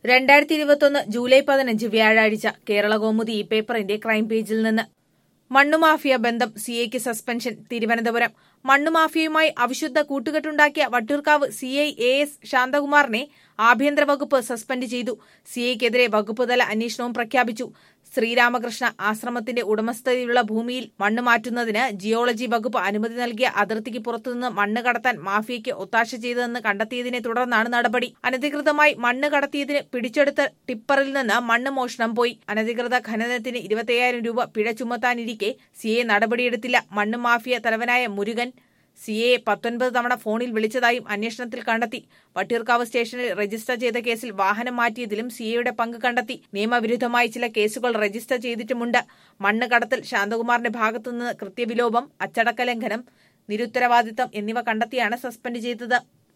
2021 July 15 വ്യാഴാഴ്ച കേരളകൗമുദി ഈ പേപ്പറിന്റെ ക്രൈം പേജിൽ നിന്ന് മണ്ണുമാഫിയ ബന്ധം സിഐക്ക് സസ്പെൻഷൻ. തിരുവനന്തപുരം മണ്ണുമാഫിയയുമായി അവിശുദ്ധ കൂട്ടുകെട്ടുണ്ടാക്കിയ വട്ടിയൂർക്കാവ് സിഐ AS ശാന്തകുമാറിനെ ആഭ്യന്തര വകുപ്പ് സസ്പെൻഡ് ചെയ്തു. സിഐക്കെതിരെ വകുപ്പ് തല അന്വേഷണവും പ്രഖ്യാപിച്ചു. ശ്രീരാമകൃഷ്ണ ആശ്രമത്തിന്റെ ഉടമസ്ഥതയിലുള്ള ഭൂമിയിൽ മണ്ണ് മാറ്റുന്നതിന് ജിയോളജി വകുപ്പ് അനുമതി നൽകിയ അതിർത്തിക്ക് പുറത്തുനിന്ന് മണ്ണ് കടത്താൻ മാഫിയയ്ക്ക് ഒത്താശ ചെയ്തതെന്ന് കണ്ടെത്തിയതിനെ തുടർന്നാണ് നടപടി. അനധികൃതമായി മണ്ണ് കടത്തിയതിന് പിടിച്ചെടുത്ത ടിപ്പറിൽ നിന്ന് മണ്ണ് മോഷണം പോയി. അനധികൃത ഖനനത്തിന് 25,000 രൂപ പിഴ ചുമത്താനിരിക്കെ സിഐ നടപടിയെടുത്തില്ല. മണ്ണ് മാഫിയ തലവനായ മുരുകൻ സിഐയെ 19 തവണ ഫോണിൽ വിളിച്ചതായും അന്വേഷണത്തിൽ കണ്ടെത്തി. വട്ടിയൂർക്കാവ് സ്റ്റേഷനിൽ രജിസ്റ്റർ ചെയ്ത കേസിൽ വാഹനം മാറ്റിയതിലും സിഐയുടെ പങ്ക് കണ്ടെത്തി. നിയമവിരുദ്ധമായി ചില കേസുകൾ രജിസ്റ്റർ ചെയ്തിട്ടുമുണ്ട്. മണ്ണ് കടത്തൽ, ശാന്തകുമാറിന്റെ ഭാഗത്തുനിന്ന് കൃത്യവിലോപം, അച്ചടക്ക ലംഘനം, നിരുത്തരവാദിത്തം എന്നിവ കണ്ടെത്തിയാണ് സസ്പെൻഡ് ചെയ്തത്.